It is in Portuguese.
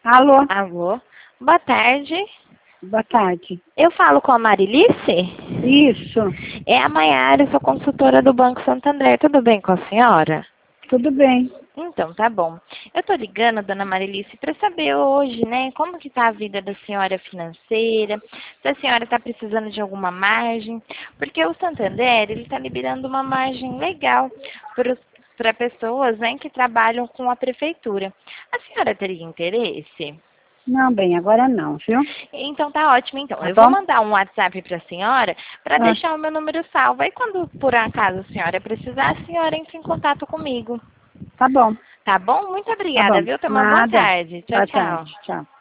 Alô? Alô, boa tarde. Boa tarde. Eu falo com a Marilice? Isso, É a Maiara, sou consultora do Banco Santander. Tudo bem com a senhora? tudo bem. Então, tá bom. Eu tô ligando, dona Marilice, para saber hoje, né, como que tá a vida da senhora financeira, se a senhora tá precisando de alguma margem, porque o Santander, ele tá liberando uma margem legal para pessoas, né, que trabalham com a prefeitura. A senhora teria interesse? Não, bem, agora não, viu? Então tá ótimo. Então, Tá eu vou bom? mandar um WhatsApp para a senhora para Ah, deixar o meu número salvo. Aí quando por acaso a senhora precisar, a senhora entra em contato comigo. tá bom, Tá bom? Muito tá obrigada, bom. viu? Tenha uma boa Nada. tarde. Tchau, Boa tarde, tchau. tchau.